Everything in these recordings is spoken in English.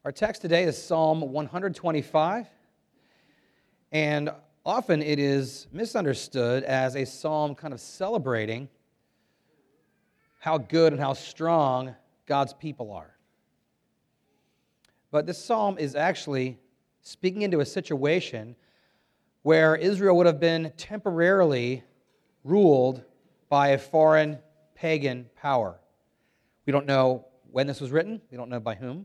Our text today is Psalm 125, and often it is misunderstood as a psalm kind of celebrating how good and how strong God's people are. But this psalm is actually speaking into a situation where Israel would have been temporarily ruled by a foreign pagan power. We don't know when this was written. We don't know by whom.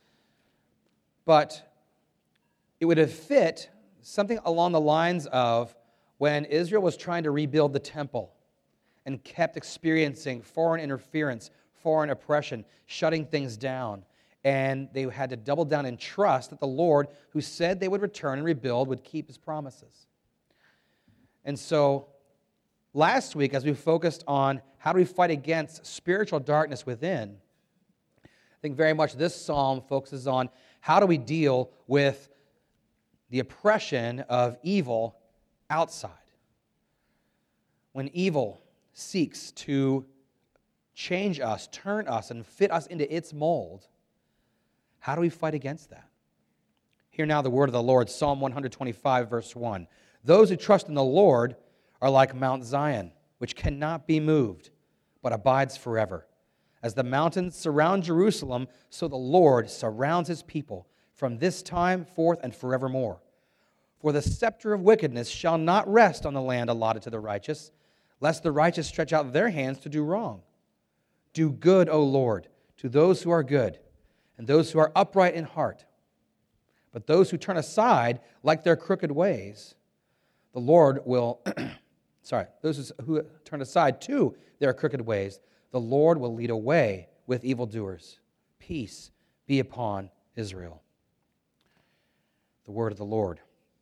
But it would have fit something along the lines of when Israel was trying to rebuild the temple and kept experiencing foreign interference, foreign oppression, shutting things down. And they had to double down and trust that the Lord, who said they would return and rebuild, would keep his promises. And so last week, as we focused on how do we fight against spiritual darkness within, I think very much this psalm focuses on how do we deal with the oppression of evil outside. When evil seeks to change us, turn us, and fit us into its mold, how do we fight against that? Hear now the word of the Lord, Psalm 125, verse 1. Those who trust in the Lord are like Mount Zion, which cannot be moved, but abides forever. As the mountains surround Jerusalem, so the Lord surrounds his people from this time forth and forevermore. For the scepter of wickedness shall not rest on the land allotted to the righteous, lest the righteous stretch out their hands to do wrong. Do good, O Lord, to those who are good, and those who are upright in heart. But those who turn aside like their crooked ways, the Lord will, those who turn aside to their crooked ways, the Lord will lead away with evildoers. Peace be upon Israel. The word of the Lord.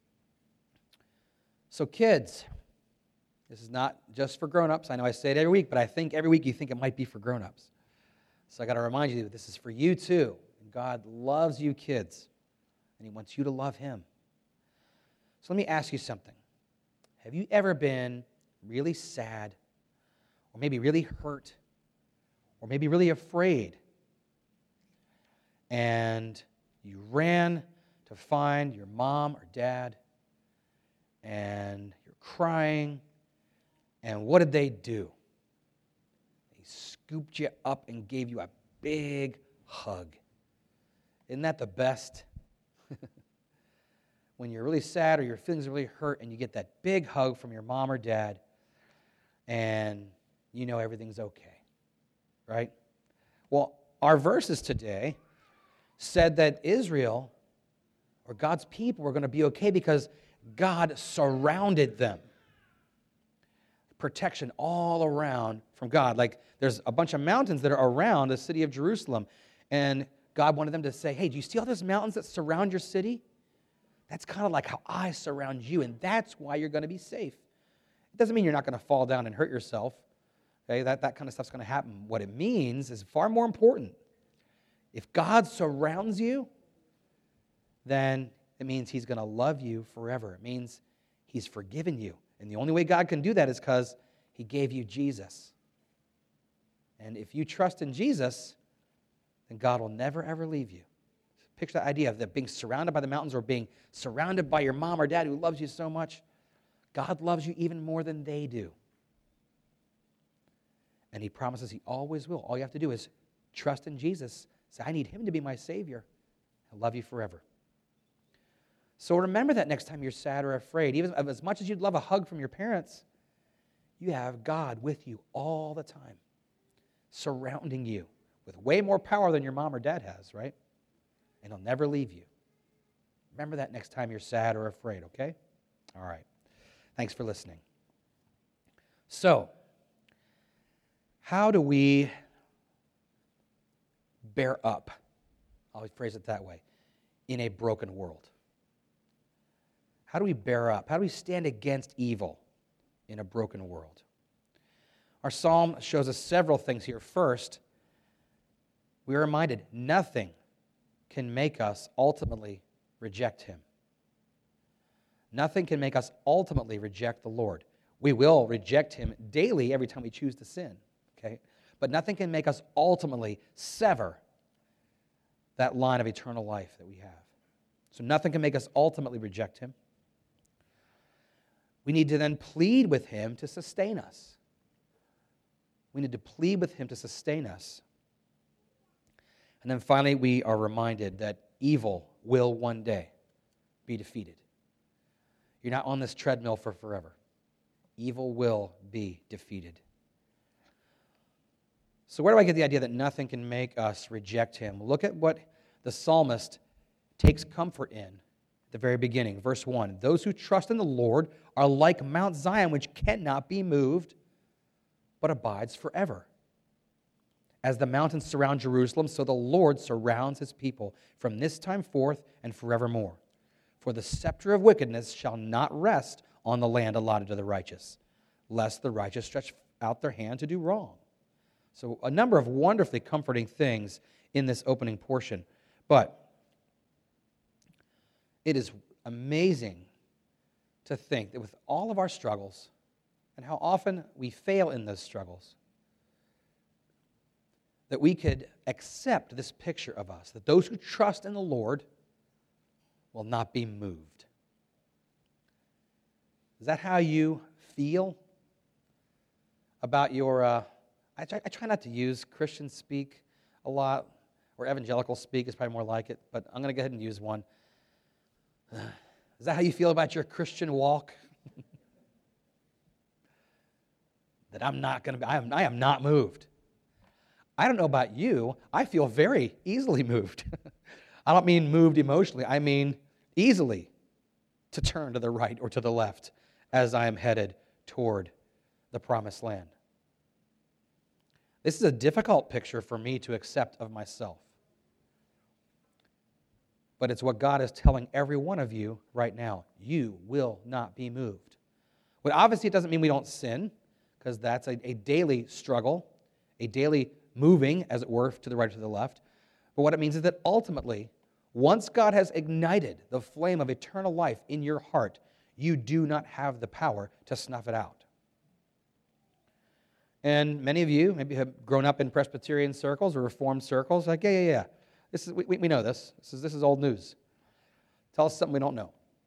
So kids, this is not just for grown-ups. I know I say it every week, but I think every week you think it might be for grown-ups. So I got to remind you that this is for you too. God loves you kids, and he wants you to love him. So let me ask you something. Have you ever been really sad, or maybe really hurt, or maybe really afraid, and you ran to find your mom or dad, and you're crying, and what did they do? They scooped you up and gave you a big hug. Isn't that the best? When you're really sad or your feelings are really hurt and you get that big hug from your mom or dad and you know everything's okay, right? Well, our verses today said that Israel, or God's people, were going to be okay because God surrounded them. Protection all around from God. Like there's a bunch of mountains that are around the city of Jerusalem, and God wanted them to say, hey, do you see all those mountains that surround your city? That's kind of like how I surround you, and that's why you're going to be safe. It doesn't mean you're not going to fall down and hurt yourself. Okay, that kind of stuff's going to happen. What it means is far more important. If God surrounds you, then it means he's going to love you forever. It means he's forgiven you. And the only way God can do that is because he gave you Jesus. And if you trust in Jesus, then God will never, ever leave you. Picture that idea of that being surrounded by the mountains or being surrounded by your mom or dad who loves you so much. God loves you even more than they do. And he promises he always will. All you have to do is trust in Jesus. Say, I need him to be my Savior. He'll love you forever. So remember that next time you're sad or afraid. Even as much as you'd love a hug from your parents, you have God with you all the time, surrounding you with way more power than your mom or dad has, right? And he'll never leave you. Remember that next time you're sad or afraid, okay? All right. Thanks for listening. So, how do we bear up? I'll phrase it that way. In a broken world. How do we bear up? How do we stand against evil in a broken world? Our psalm shows us several things here. First, we are reminded nothing can make us ultimately reject him. Nothing can make us ultimately reject the Lord. We will reject him daily every time we choose to sin, okay? But nothing can make us ultimately sever that line of eternal life that we have. So nothing can make us ultimately reject him. We need to then plead with him to sustain us. We need to plead with him to sustain us. And then finally, we are reminded that evil will one day be defeated. You're not on this treadmill for forever. Evil will be defeated. So where do I get the idea that nothing can make us reject him? Look at what the psalmist takes comfort in at the very beginning. Verse 1, those who trust in the Lord are like Mount Zion, which cannot be moved, but abides forever. As the mountains surround Jerusalem, so the Lord surrounds his people from this time forth and forevermore. For the scepter of wickedness shall not rest on the land allotted to the righteous, lest the righteous stretch out their hand to do wrong. So a number of wonderfully comforting things in this opening portion. But it is amazing to think that with all of our struggles and how often we fail in those struggles, that we could accept this picture of us, that those who trust in the Lord will not be moved. Is that how you feel about your... I try not to use Christian speak a lot, or evangelical speak is probably more like it, but I'm going to go ahead and use one. Is that how you feel about your Christian walk? That I am not moved. I don't know about you, I feel very easily moved. I don't mean moved emotionally, I mean easily to turn to the right or to the left as I am headed toward the promised land. This is a difficult picture for me to accept of myself. But it's what God is telling every one of you right now. You will not be moved. But obviously it doesn't mean we don't sin, because that's a daily struggle, a daily moving, as it were, to the right or to the left. But what it means is that ultimately, once God has ignited the flame of eternal life in your heart, you do not have the power to snuff it out. And many of you maybe have grown up in Presbyterian circles or Reformed circles, like, yeah. We know this. This is old news. Tell us something we don't know.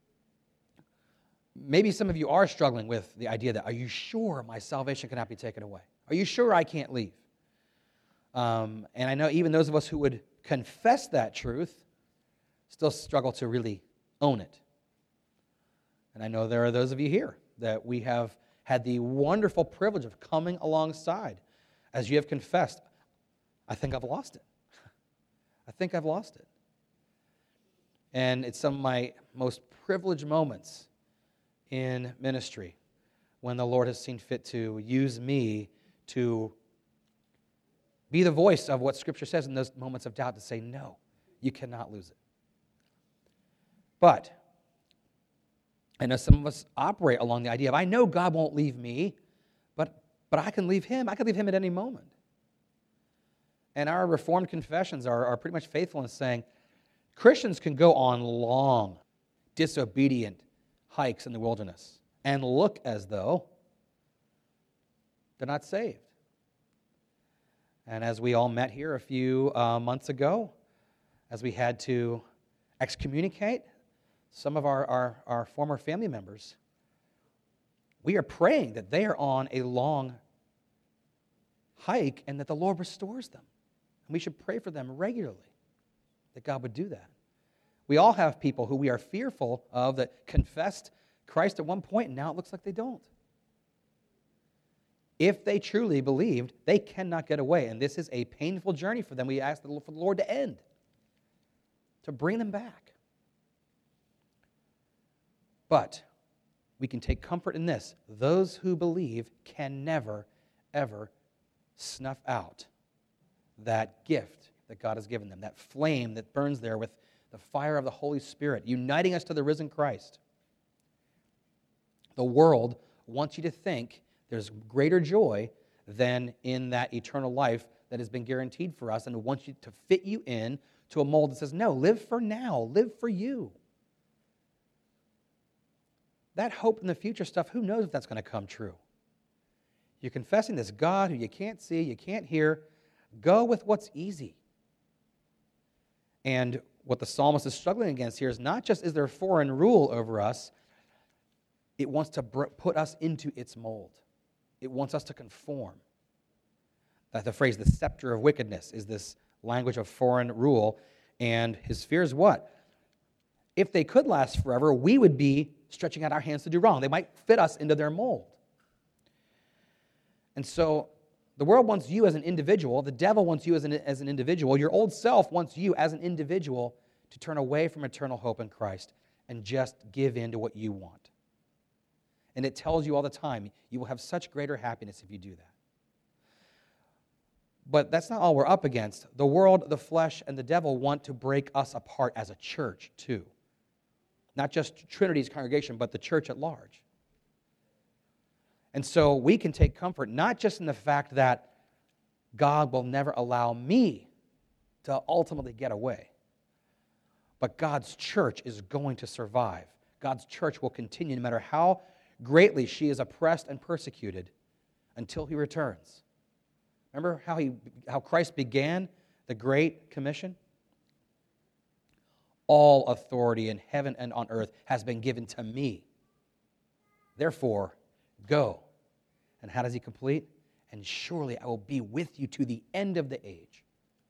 Maybe some of you are struggling with the idea that, are you sure my salvation cannot be taken away? Are you sure I can't leave? And I know even those of us who would confess that truth still struggle to really own it. And I know there are those of you here that we have had the wonderful privilege of coming alongside as you have confessed, I think I've lost it. I think I've lost it. And it's some of my most privileged moments in ministry when the Lord has seen fit to use me to be the voice of what Scripture says in those moments of doubt, to say, no, you cannot lose it. But I know some of us operate along the idea of, I know God won't leave me, but I can leave him. I can leave him at any moment. And our Reformed confessions are pretty much faithful in saying Christians can go on long, disobedient hikes in the wilderness and look as though they're not saved. And as we all met here a few months ago, as we had to excommunicate some of our former family members, we are praying that they are on a long hike and that the Lord restores them. And we should pray for them regularly, that God would do that. We all have people who we are fearful of that confessed Christ at one point and now it looks like they don't. If they truly believed, they cannot get away. And this is a painful journey for them. We ask for the Lord to end, to bring them back. But we can take comfort in this. Those who believe can never, ever snuff out that gift that God has given them, that flame that burns there with the fire of the Holy Spirit, uniting us to the risen Christ. The world wants you to think there's greater joy than in that eternal life that has been guaranteed for us, and wants you to fit you in to a mold that says, no, live for now, live for you. That hope in the future stuff, who knows if that's going to come true? You're confessing this God who you can't see, you can't hear. Go with what's easy. And what the psalmist is struggling against here is not just is there foreign rule over us, it wants to put us into its mold. It wants us to conform. The phrase, the scepter of wickedness, is this language of foreign rule. And his fear is what? If they could last forever, we would be stretching out our hands to do wrong. They might fit us into their mold. And so the world wants you as an individual. The devil wants you as an individual. Your old self wants you as an individual to turn away from eternal hope in Christ and just give in to what you want. And it tells you all the time, you will have such greater happiness if you do that. But that's not all we're up against. The world, the flesh, and the devil want to break us apart as a church, too. Not just Trinity's congregation, but the church at large. And so we can take comfort not just in the fact that God will never allow me to ultimately get away, but God's church is going to survive. God's church will continue no matter how greatly she is oppressed and persecuted until he returns. Remember how Christ began the Great Commission? All authority in heaven and on earth has been given to me. Therefore, go. And how does he complete? And surely I will be with you to the end of the age.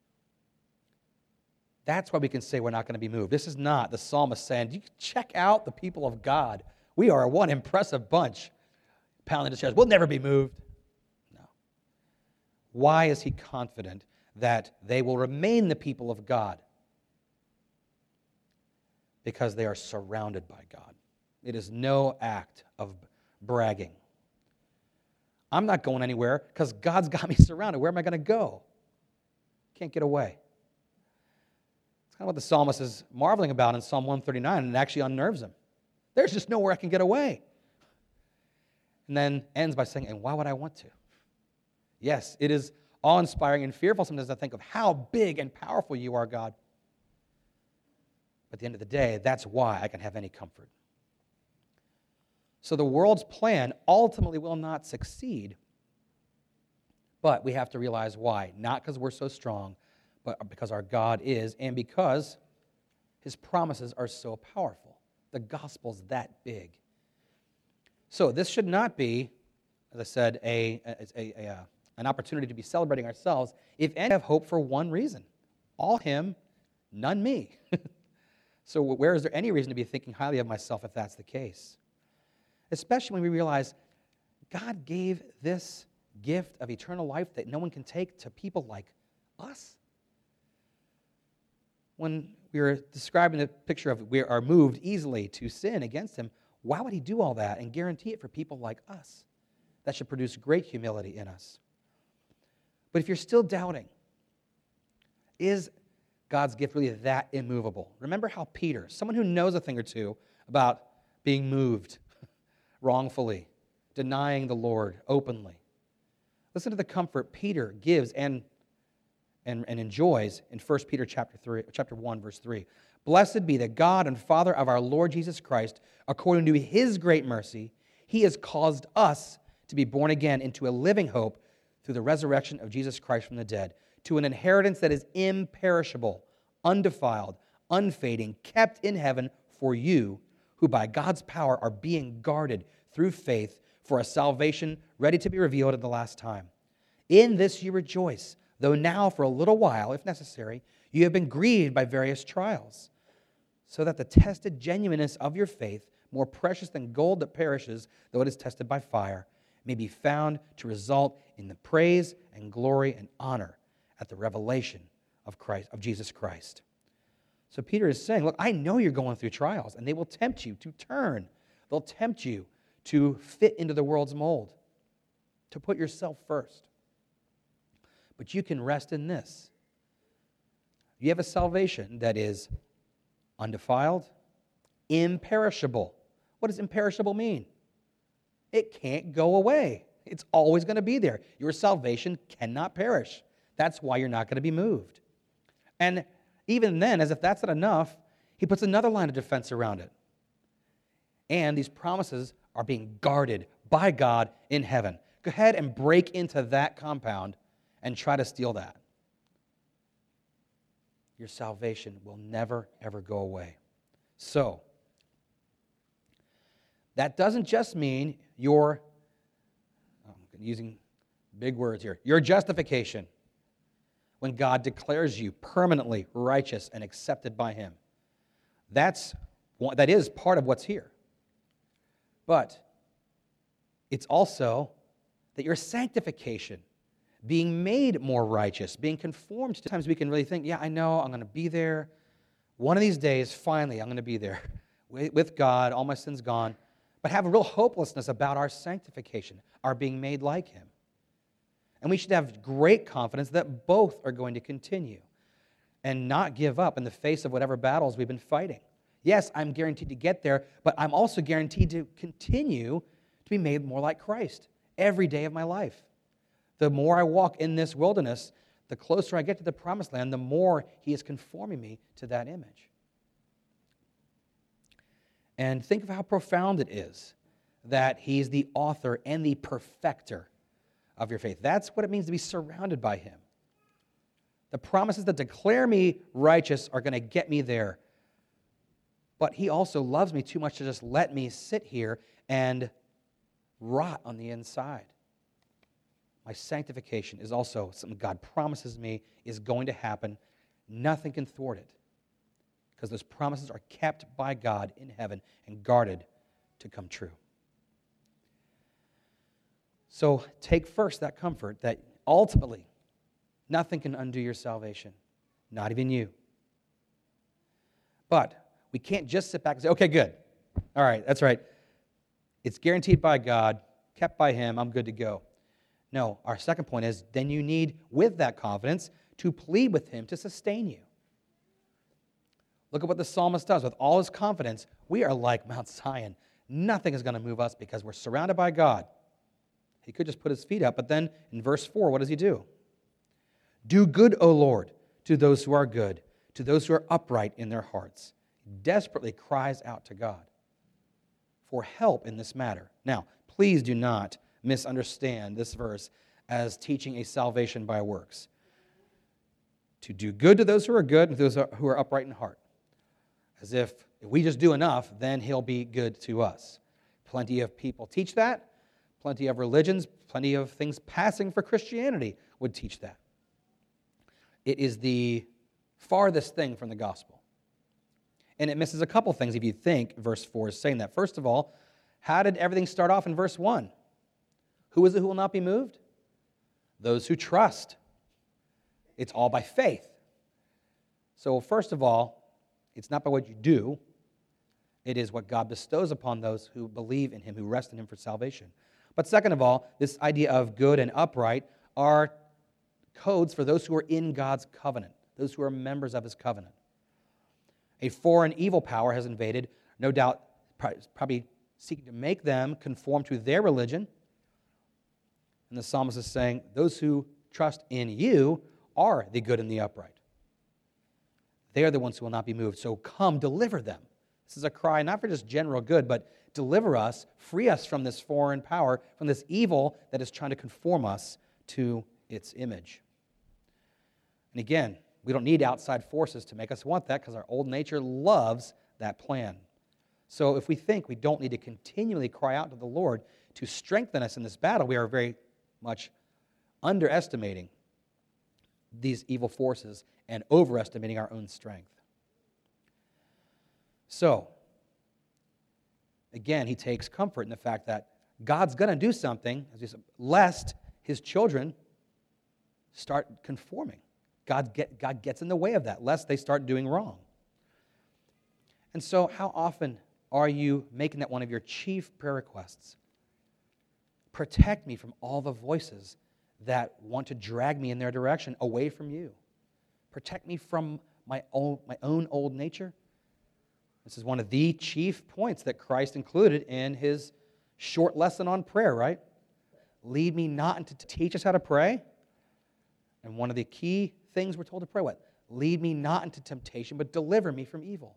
That's why we can say we're not going to be moved. This is not the psalmist saying, you check out the people of God. We are one impressive bunch. Pounding the chest. We'll never be moved. No. Why is he confident that they will remain the people of God? Because they are surrounded by God. It is no act of bragging. I'm not going anywhere because God's got me surrounded. Where am I going to go? Can't get away. It's kind of what the psalmist is marveling about in Psalm 139, and it actually unnerves him. There's just nowhere I can get away. And then ends by saying, and why would I want to? Yes, it is awe-inspiring and fearful sometimes to think of how big and powerful you are, God. But at the end of the day, that's why I can have any comfort. So the world's plan ultimately will not succeed, but we have to realize why. Not because we're so strong, but because our God is, and because his promises are so powerful. The gospel's that big. So this should not be, as I said, an opportunity to be celebrating ourselves. If any have hope for one reason, all him, none me. So where is there any reason to be thinking highly of myself if that's the case? Especially when we realize God gave this gift of eternal life that no one can take to people like us. When we were describing the picture of we are moved easily to sin against him, why would he do all that and guarantee it for people like us? That should produce great humility in us. But if you're still doubting, is God's gift really that immovable? Remember how Peter, someone who knows a thing or two about being moved wrongfully, denying the Lord openly. Listen to the comfort Peter gives and enjoys in 1 Peter chapter 1, verse 3. Blessed be the God and Father of our Lord Jesus Christ. According to his great mercy, he has caused us to be born again into a living hope through the resurrection of Jesus Christ from the dead, to an inheritance that is imperishable, undefiled, unfading, kept in heaven for you, who by God's power are being guarded through faith for a salvation ready to be revealed at the last time. In this you rejoice, though now for a little while, if necessary, you have been grieved by various trials, so that the tested genuineness of your faith, more precious than gold that perishes, though it is tested by fire, may be found to result in the praise and glory and honor at the revelation of Christ, of Jesus Christ. So Peter is saying, look, I know you're going through trials, and they will tempt you to turn. They'll tempt you to fit into the world's mold, to put yourself first. But you can rest in this. You have a salvation that is undefiled, imperishable. What does imperishable mean? It can't go away. It's always going to be there. Your salvation cannot perish. That's why you're not going to be moved. And even then, as if that's not enough, he puts another line of defense around it. And these promises are being guarded by God in heaven. Go ahead and break into that compound and try to steal that. your salvation will never, ever go away. So, that doesn't just mean I'm using big words here, your justification, when God declares you permanently righteous and accepted by Him. That is part of what's here. But it's also that your sanctification, being made more righteous, being conformed to. Sometimes we can really think, yeah, I know, I'm going to be there. One of these days, finally, I'm going to be there with God, all my sins gone. But have a real hopelessness about our sanctification, our being made like Him. And we should have great confidence that both are going to continue and not give up in the face of whatever battles we've been fighting. Yes, I'm guaranteed to get there, but I'm also guaranteed to continue to be made more like Christ every day of my life. The more I walk in this wilderness, the closer I get to the promised land, the more He is conforming me to that image. And think of how profound it is that He's the author and the perfecter of your faith. That's what it means to be surrounded by Him. The promises that declare me righteous are going to get me there. But He also loves me too much to just let me sit here and rot on the inside. My sanctification is also something God promises me is going to happen. Nothing can thwart it, because those promises are kept by God in heaven and guarded to come true. So take first that comfort that ultimately nothing can undo your salvation, not even you. But we can't just sit back and say, okay, good. All right, that's right. It's guaranteed by God, kept by Him, I'm good to go. No, our second point is then you need, with that confidence, to plead with Him to sustain you. Look at what the psalmist does. With all his confidence, we are like Mount Zion. Nothing is going to move us because we're surrounded by God. He could just put his feet up, but then in verse 4, what does he do? Do good, O Lord, to those who are good, to those who are upright in their hearts. He desperately cries out to God for help in this matter. Now, please do not misunderstand this verse as teaching a salvation by works. To do good to those who are good and those who are upright in heart. As if we just do enough, then He'll be good to us. Plenty of people teach that. Plenty of religions, plenty of things passing for Christianity would teach that. It is the farthest thing from the gospel. And it misses a couple things if you think verse 4 is saying that. First of all, how did everything start off in verse 1? Who is it who will not be moved? Those who trust. It's all by faith. So first of all, it's not by what you do. It is what God bestows upon those who believe in Him, who rest in Him for salvation. But second of all, this idea of good and upright are codes for those who are in God's covenant, those who are members of His covenant. A foreign evil power has invaded, no doubt probably seeking to make them conform to their religion. And the psalmist is saying, those who trust in you are the good and the upright. They are the ones who will not be moved. So come, deliver them. This is a cry not for just general good, but deliver us, free us from this foreign power, from this evil that is trying to conform us to its image. And again, we don't need outside forces to make us want that, because our old nature loves that plan. So if we think we don't need to continually cry out to the Lord to strengthen us in this battle, we are very much underestimating these evil forces and overestimating our own strength. So, again, he takes comfort in the fact that God's going to do something, as we said, lest His children start conforming. God gets in the way of that, lest they start doing wrong. And so, how often are you making that one of your chief prayer requests? Protect me from all the voices that want to drag me in their direction, away from you. Protect me from my own old nature. This is one of the chief points that Christ included in His short lesson on prayer, right? Lead me not into to teach us how to pray. And one of the key things we're told to pray, what? Lead me not into temptation, but deliver me from evil.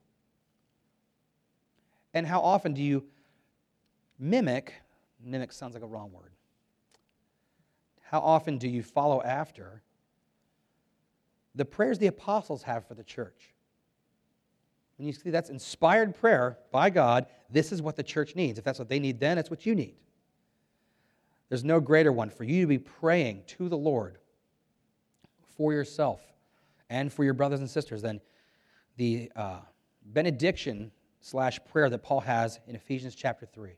And how often do you mimic sounds like a wrong word. How often do you follow after the prayers the apostles have for the church. When you see that's inspired prayer by God, this is what the church needs. If that's what they need then, it's what you need. There's no greater one for you to be praying to the Lord for yourself and for your brothers and sisters than the benediction/prayer that Paul has in Ephesians chapter 3.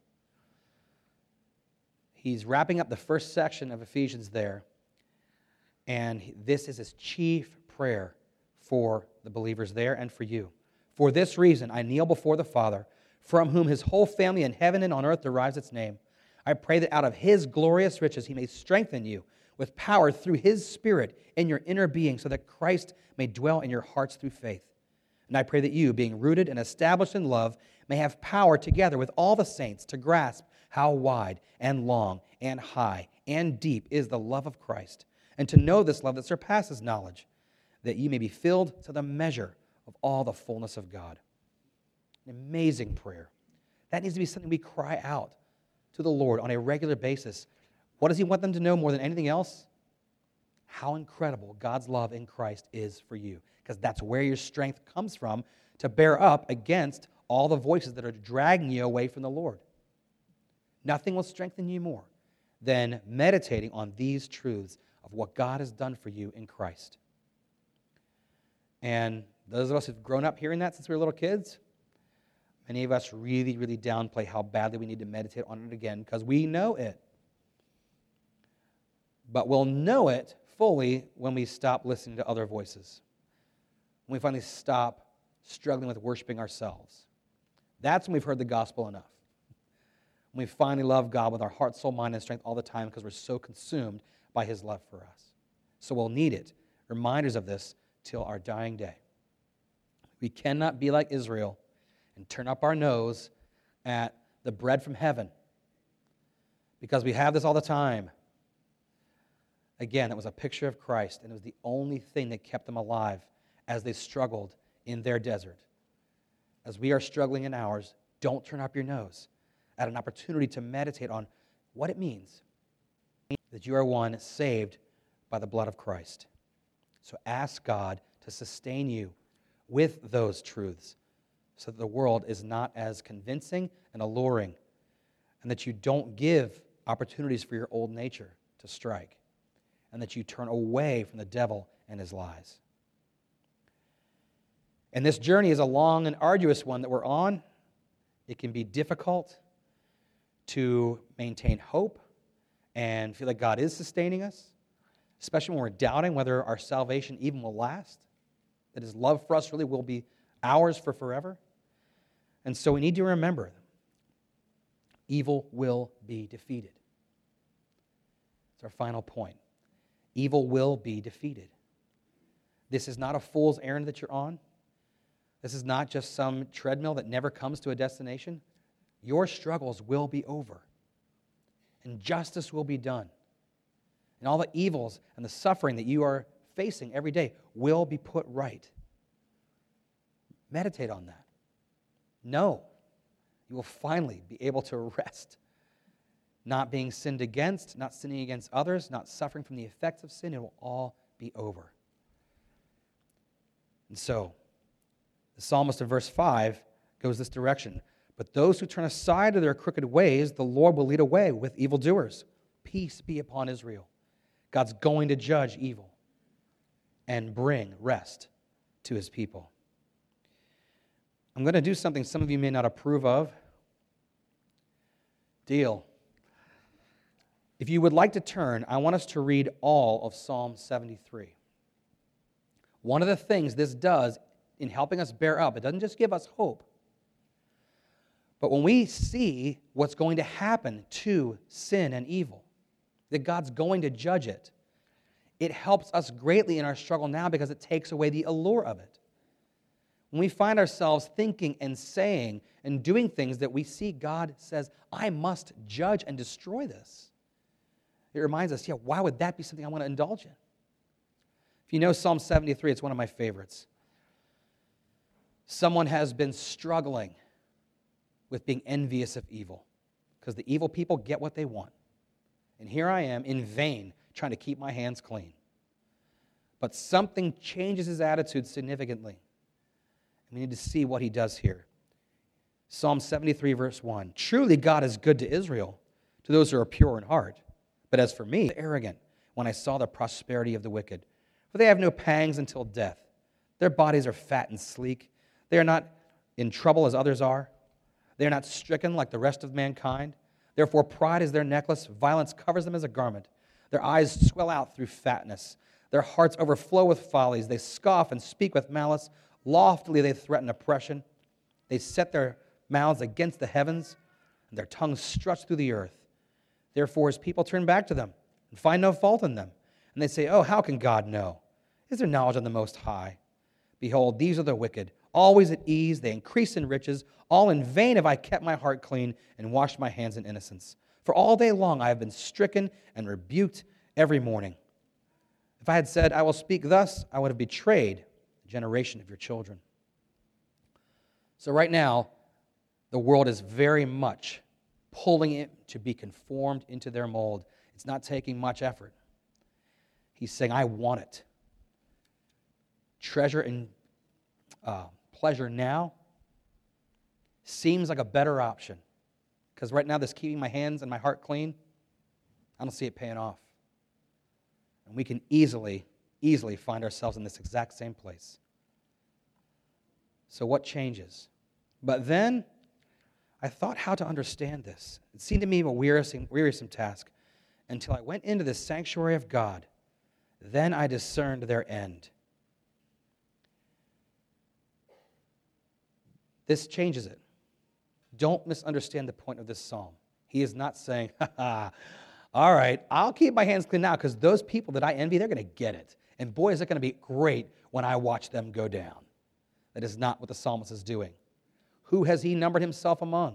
He's wrapping up the first section of Ephesians there, and this is his chief prayer for the believers there and for you. For this reason, I kneel before the Father, from whom his whole family in heaven and on earth derives its name. I pray that out of his glorious riches he may strengthen you with power through his Spirit in your inner being, so that Christ may dwell in your hearts through faith. And I pray that you, being rooted and established in love, may have power together with all the saints to grasp how wide and long and high and deep is the love of Christ, and to know this love that surpasses knowledge, that you may be filled to the measure of all the fullness of God. An amazing prayer. That needs to be something we cry out to the Lord on a regular basis. What does he want them to know more than anything else? How incredible God's love in Christ is for you, because that's where your strength comes from to bear up against all the voices that are dragging you away from the Lord. Nothing will strengthen you more than meditating on these truths of what God has done for you in Christ. And those of us who've grown up hearing that since we were little kids, many of us really, really downplay how badly we need to meditate on it again because we know it. But we'll know it fully when we stop listening to other voices. When we finally stop struggling with worshiping ourselves. That's when we've heard the gospel enough. When we finally love God with our heart, soul, mind, and strength all the time because we're so consumed by his love for us. So we'll need it, reminders of this, till our dying day. We cannot be like Israel and turn up our nose at the bread from heaven because we have this all the time. Again, it was a picture of Christ, and it was the only thing that kept them alive as they struggled in their desert. As we are struggling in ours, don't turn up your nose at an opportunity to meditate on what it means that you are one saved by the blood of Christ. So ask God to sustain you with those truths so that the world is not as convincing and alluring, and that you don't give opportunities for your old nature to strike, and that you turn away from the devil and his lies. And this journey is a long and arduous one that we're on. It can be difficult to maintain hope and feel like God is sustaining us, especially when we're doubting whether our salvation even will last, that his love for us really will be ours for forever. And so we need to remember evil will be defeated. It's our final point. Evil will be defeated. This is not a fool's errand that you're on. This is not just some treadmill that never comes to a destination. Your struggles will be over, and justice will be done. And all the evils and the suffering that you are facing every day will be put right. Meditate on that. Know you will finally be able to rest, not being sinned against, not sinning against others, not suffering from the effects of sin. It will all be over. And so, the psalmist in verse 5 goes this direction. But those who turn aside of their crooked ways, the Lord will lead away with evildoers. Peace be upon Israel. God's going to judge evil and bring rest to his people. I'm going to do something some of you may not approve of. Deal. If you would like to turn, I want us to read all of Psalm 73. One of the things this does in helping us bear up, it doesn't just give us hope, but when we see what's going to happen to sin and evil, that God's going to judge it, it helps us greatly in our struggle now because it takes away the allure of it. When we find ourselves thinking and saying and doing things that we see God says, I must judge and destroy this, it reminds us, why would that be something I want to indulge in? If you know Psalm 73, it's one of my favorites. Someone has been struggling with being envious of evil because the evil people get what they want. And here I am in vain trying to keep my hands clean. But something changes his attitude significantly. We need to see what he does here. Psalm 73, verse 1. Truly God is good to Israel, to those who are pure in heart. But as for me, arrogant, when I saw the prosperity of the wicked. For they have no pangs until death. Their bodies are fat and sleek. They are not in trouble as others are. They are not stricken like the rest of mankind. Therefore pride is their necklace. Violence covers them as a garment. Their eyes swell out through fatness. Their hearts overflow with follies. They scoff and speak with malice. Loftily they threaten oppression. They set their mouths against the heavens, and their tongues stretch through the earth. Therefore his people turn back to them and find no fault in them. And they say, oh, how can God know? Is there knowledge on the Most High? Behold, these are the wicked, always at ease. They increase in riches. All in vain have I kept my heart clean and washed my hands in innocence. For all day long I have been stricken and rebuked every morning. If I had said, I will speak thus, I would have betrayed the generation of your children. So right now, the world is very much pulling it to be conformed into their mold. It's not taking much effort. He's saying, I want it. Treasure and pleasure now seems like a better option. Because right now, this keeping my hands and my heart clean, I don't see it paying off. And we can easily find ourselves in this exact same place. So what changes? But then, I thought how to understand this. It seemed to me a wearisome task until I went into the sanctuary of God. Then I discerned their end. This changes it. Don't misunderstand the point of this psalm. He is not saying, all right, I'll keep my hands clean now because those people that I envy, they're going to get it. And boy, is it going to be great when I watch them go down. That is not what the psalmist is doing. Who has he numbered himself among?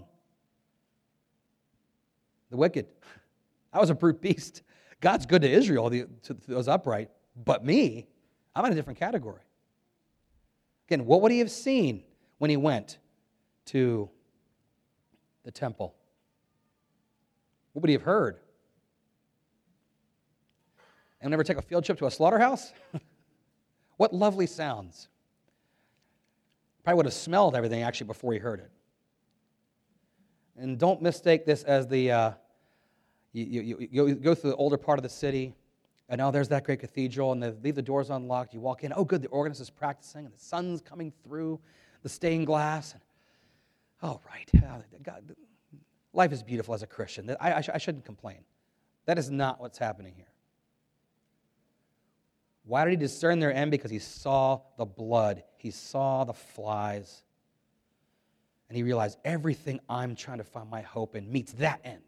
The wicked. I was a brute beast. God's good to Israel, to those upright, but me, I'm in a different category. Again, what would he have seen when he went to the temple? What would he have heard? And ever take a field trip to a slaughterhouse? What lovely sounds. Probably would have smelled everything actually before he heard it. And don't mistake this as the, you go through the older part of the city, and oh, there's that great cathedral, and they leave the doors unlocked. You walk in, oh good, the organist is practicing, and the sun's coming through the stained glass. And, oh, right. God, life is beautiful as a Christian. I shouldn't complain. That is not what's happening here. Why did he discern their end? Because he saw the blood. He saw the flies. And he realized everything I'm trying to find my hope in meets that end.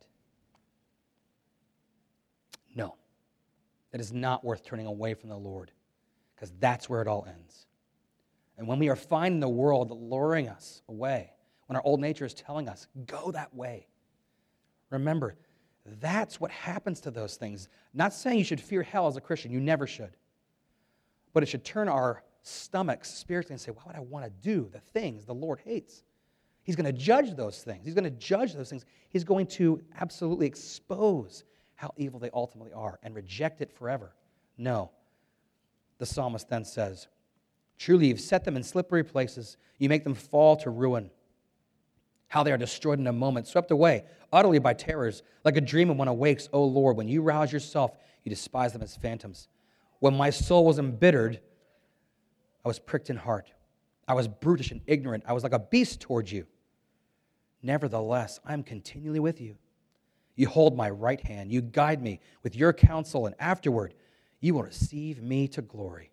No. That is not worth turning away from the Lord, because that's where it all ends. And when we are finding the world luring us away, when our old nature is telling us, go that way, remember, that's what happens to those things. Not saying you should fear hell as a Christian. You never should. But it should turn our stomachs spiritually and say, why would I want to do the things the Lord hates? He's going to judge those things. He's going to judge those things. He's going to absolutely expose how evil they ultimately are and reject it forever. No. The psalmist then says, truly you've set them in slippery places. You make them fall to ruin. How they are destroyed in a moment, swept away utterly by terrors, like a dream when one awakes, O Lord. When you rouse yourself, you despise them as phantoms. When my soul was embittered, I was pricked in heart. I was brutish and ignorant. I was like a beast towards you. Nevertheless, I am continually with you. You hold my right hand. You guide me with your counsel, and afterward, you will receive me to glory.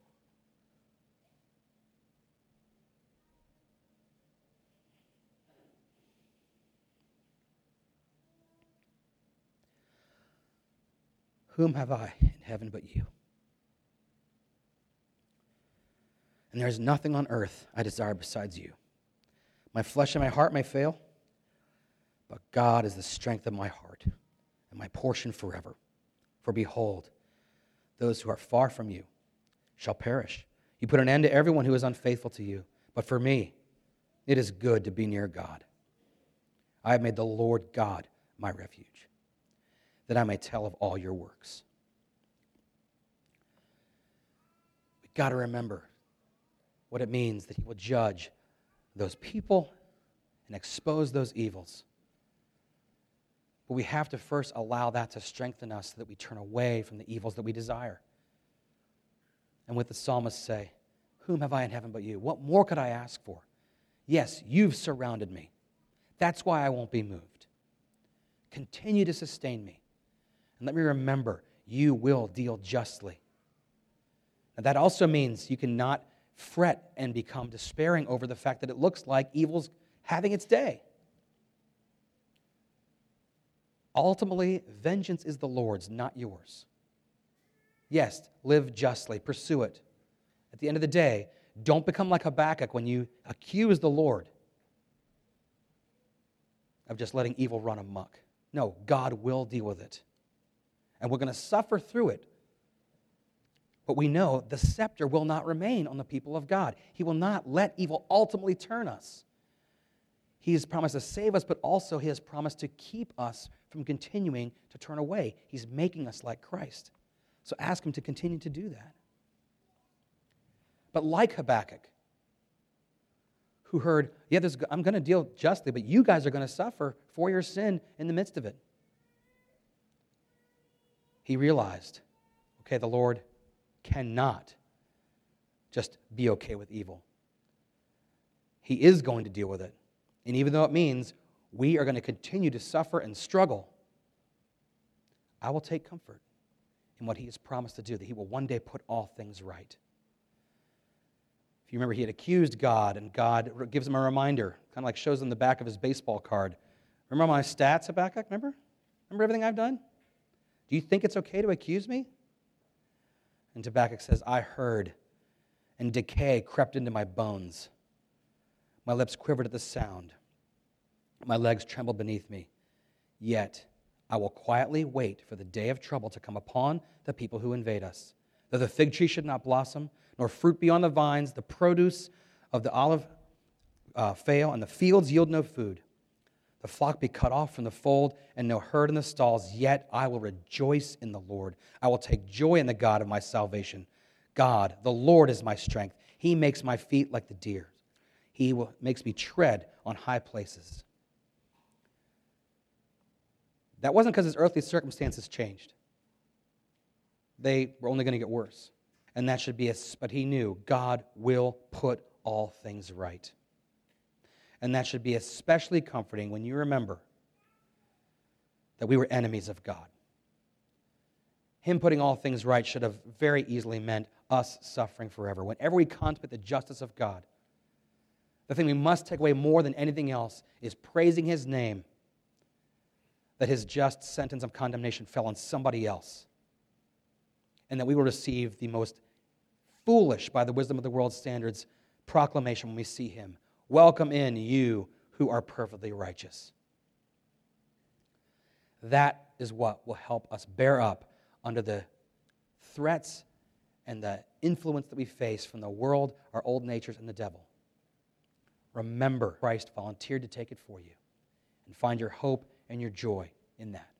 Whom have I in heaven but you? And there is nothing on earth I desire besides you. My flesh and my heart may fail, but God is the strength of my heart and my portion forever. For behold, those who are far from you shall perish. You put an end to everyone who is unfaithful to you. But for me, it is good to be near God. I have made the Lord God my refuge, that I may tell of all your works. got to remember what it means that he will judge those people and expose those evils. But we have to first allow that to strengthen us so that we turn away from the evils that we desire. And with the psalmist say, whom have I in heaven but you? What more could I ask for? Yes, you've surrounded me. That's why I won't be moved. Continue to sustain me. And let me remember, you will deal justly. And that also means you cannot fret and become despairing over the fact that it looks like evil's having its day. Ultimately, vengeance is the Lord's, not yours. Yes, live justly, pursue it. At the end of the day, don't become like Habakkuk when you accuse the Lord of just letting evil run amok. No, God will deal with it. And we're going to suffer through it. But we know the scepter will not remain on the people of God. He will not let evil ultimately turn us. He has promised to save us, but also he has promised to keep us from continuing to turn away. He's making us like Christ. So ask him to continue to do that. But like Habakkuk, who heard, I'm going to deal justly, but you guys are going to suffer for your sin in the midst of it. He realized, okay, the Lord cannot just be okay with evil. He is going to deal with it. And even though it means we are going to continue to suffer and struggle, I will take comfort in what he has promised to do, that he will one day put all things right. If you remember, he had accused God, and God gives him a reminder, kind of like shows him the back of his baseball card. Remember my stats, Habakkuk? Remember everything I've done? Do you think it's okay to accuse me? And Habakkuk says, I heard, and decay crept into my bones. My lips quivered at the sound. My legs trembled beneath me. Yet I will quietly wait for the day of trouble to come upon the people who invade us. Though the fig tree should not blossom, nor fruit be on the vines, the produce of the olive fail, and the fields yield no food. The flock be cut off from the fold, and no herd in the stalls, yet I will rejoice in the Lord. I will take joy in the God of my salvation. God, the Lord, is my strength. He makes my feet like the deer. He makes me tread on high places. That wasn't because his earthly circumstances changed. They were only going to get worse. And that should be but he knew God will put all things right. And that should be especially comforting when you remember that we were enemies of God. Him putting all things right should have very easily meant us suffering forever. Whenever we contemplate the justice of God, the thing we must take away more than anything else is praising his name, that his just sentence of condemnation fell on somebody else, and that we will receive the most foolish, by the wisdom of the world's standards, proclamation when we see him. Welcome in, you who are perfectly righteous. That is what will help us bear up under the threats and the influence that we face from the world, our old natures, and the devil. Remember, Christ volunteered to take it for you, and find your hope and your joy in that.